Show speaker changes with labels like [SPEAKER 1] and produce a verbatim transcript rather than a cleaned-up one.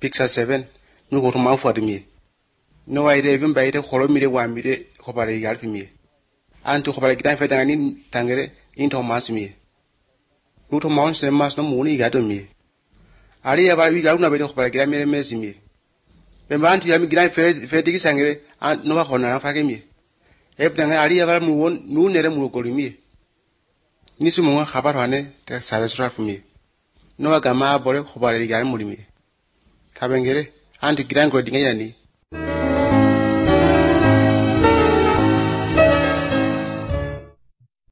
[SPEAKER 1] Picture seven. Nu ko tuma fo admi. No wa ide vim ba ide kholo mire wa mire ko bare gal fimi. Antu ko bare gidan fe dangani tangere into masmi. Nu to maun se mas no muni ga to mi. Ari ya ba wi ga una be ko bare gidan mere mesimi. Be ba antu ya mi gidan fe fe digi sangere an no wa khona fa ke mi. E danga ari ya ba mu won nu nere mu ko mi. Ni su mo khabar hane te sare sura fumi. No wa ga ma bore ko bare gal muri mi. Kabengere antu gidan ko dinga yani